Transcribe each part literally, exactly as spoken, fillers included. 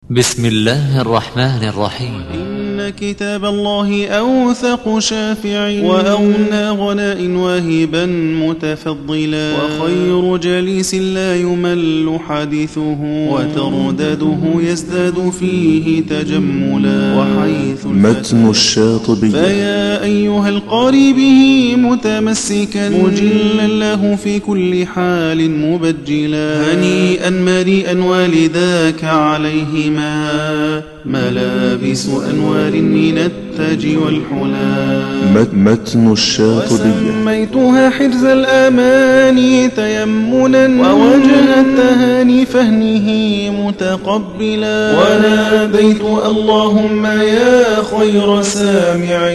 بسم الله الرحمن الرحيم. إن كتاب الله أوثق شافع وأغنى غناء واهبا متفضلا، وخير جليس لا يمل حديثه، وتردده يزداد فيه تجملا. وحيث متن الشاطبي. فيا أيها القاري به متمسكا، مجلا له في كل حال مبجلا، هنيئا مريئا والداك عليهما ملابس أنوار من التاج والحلا. متن الشاطبي. وسميتها حرز الأماني تيمنا، ووجه التهاني فهنه متقبلا. وناديت اللهم يا خير سامع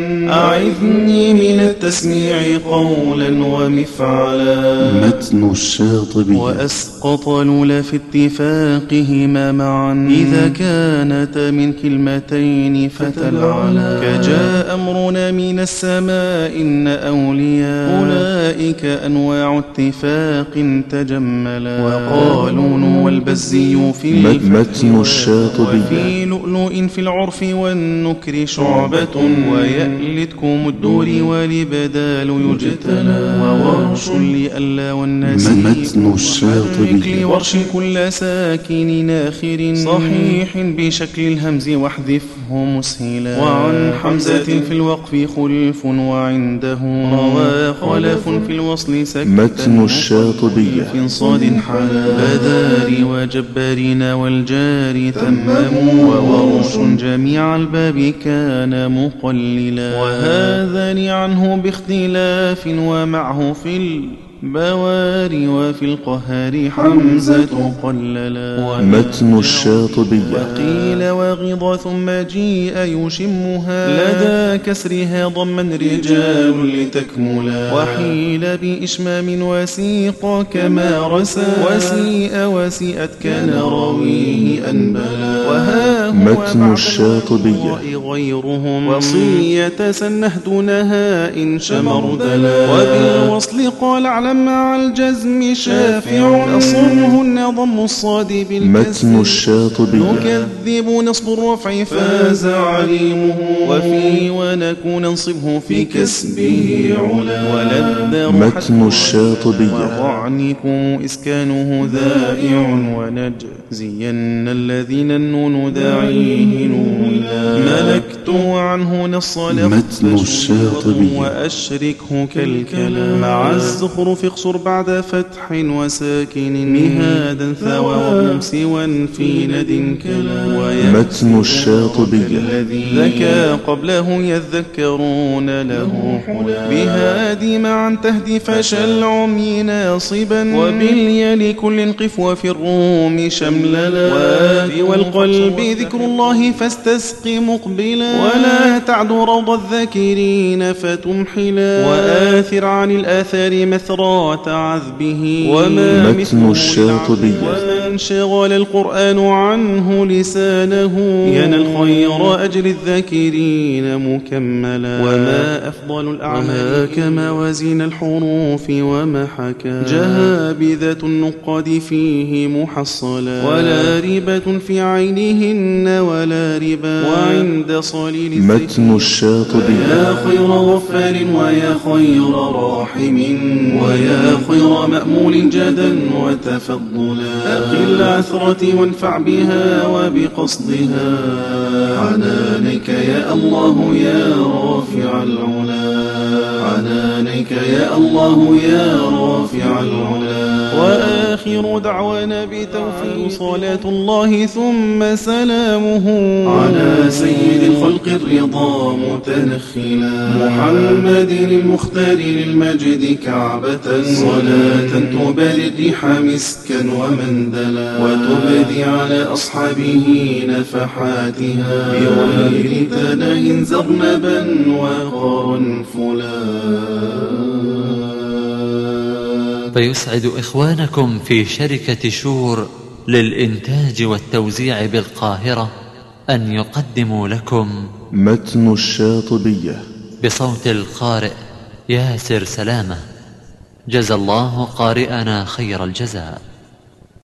أعذني من التسميع قولا ومفعلا. متن الشاطبي. وأسقط لولا في اتفاقهما معا، إذا كانتا من كلمتين فتلعلا. كجاء أمرنا من السماء إن أولياء أولئك أنواع اتفاق تجملا. وقالون والبزي في متن الشاطبي. وفي لؤلؤ في العرف والنكر شعبة، ويألتكم الدور والبدال يجتلى. وورش لألا والناس متن الشاطبي. ورش كل ساكن ناخر صحيح بشكل الهمز واحذفه مسهلا. وعن حمزة في الوقف خلف وعنده روى خلف في الوصل سكتا. متن الشاطبي. في صاد حلا. بدار وجبارين والجار تمموا، وورش جميع الباب كان مقللا. وهذان عنه باختلاف ومعه في البواري، وفي القهر حمزة قللا. متن الشاطبي. وقيل وغض ثم جيء يشمها، لدى كسرها ضما رجال لتكملا. وحيل بإشمام وسيق كما رسى، وسيء وسيئت كان راويه أنبلا. وها هو متن الشاطبي. غيرهم وصية سنه دونها إن شمردلا. وبالوصل قال على مع الجزم شافع، أصمهن ضم الصاد بالكسر. متن الشاطبي. نكذب نصب الرفع فاز عليمه، وفي ونكون ننصبه في كسبه علا. ولد متن الشاطبي. وضعنكم إسكانه ذائع، ونجزين الذين النون داعيه نولا. ملكت عنه نص متن الشاطبي. وأشركه كالكلام مع الزخرف اقصر بعد فتح وساكن، مهادا ثوى وهم سوى في ند كلا. متن الشاطبي. الذي ذكى قبله يذكرون له حلا. بهادي معا تهدي فشل عمي ناصبا، وباليا لكل قف وفي الروم شمللا. وفي والقلب ذكر الله فاستسق مقبلا، ولا تعد روض الذاكرين فتمحلا. وآثر عن الآثار مثرات عذبه، وما متن الشاطبي. ومن شغل القرآن عنه لسانه، ينال الخير أجر الذاكرين مكملا. وما أفضل الأعمال كموازين الحروف وما حكى، جهابذة النقاد فيه محصلا. ولا ريبة في عينهن ولا ربا، وعند صليل متن الشاطبي. يا خير غفار ويا خير راحم، ويا خير مأمول جدا وتفضلا. أقل عثرتي وانفع بها وبقصدها، عنانك يا الله يا رافع العلا. عنانك يا الله يا رافع العلا. وآخر دعوانا بتوفيق صلاة الله ثم سلامه على سيد الخلق الرضا متنخلا، محمد المختار للمجد كعبة، صلاة تبرد الريح مسكا ومندلا، وتبدي على أصحابه نفحاتها بغير تناه زرنبا وقرنفلا. فيسعد إخوانكم في شركة شور للإنتاج والتوزيع بالقاهرة أن يقدموا لكم متن الشاطبية بصوت القارئ ياسر سلامة، جزى الله قارئنا خير الجزاء.